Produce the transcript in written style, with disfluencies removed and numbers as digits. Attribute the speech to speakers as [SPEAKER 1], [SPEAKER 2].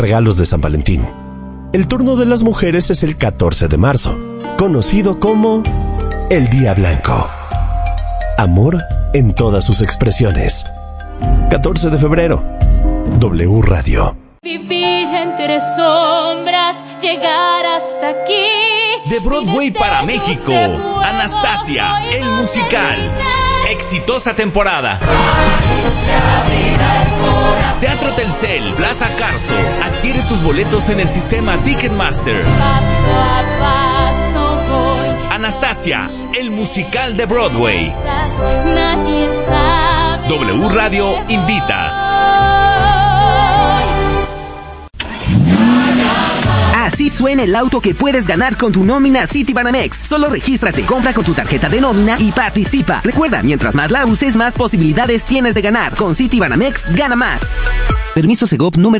[SPEAKER 1] regalos de San Valentín. El turno de las mujeres es el 14 de marzo, conocido como el Día Blanco. Amor en todas sus expresiones. 14 de febrero, W Radio.
[SPEAKER 2] Vivir entre sombras, llegar hasta aquí.
[SPEAKER 3] De Broadway para México, Anastasia, el musical. Exitosa temporada. Teatro Telcel, Plaza Carso. Adquiere tus boletos en el sistema Ticketmaster.
[SPEAKER 2] Paso a paso voy.
[SPEAKER 3] Anastasia, el musical de Broadway.
[SPEAKER 2] Nadie sabe.
[SPEAKER 3] W Radio invita.
[SPEAKER 4] Así suena el auto que puedes ganar con tu nómina Citibanamex. Solo regístrate, compra con tu tarjeta de nómina y participa. Recuerda, mientras más la uses, más posibilidades tienes de ganar. Con Citibanamex, gana más. Permiso Segov número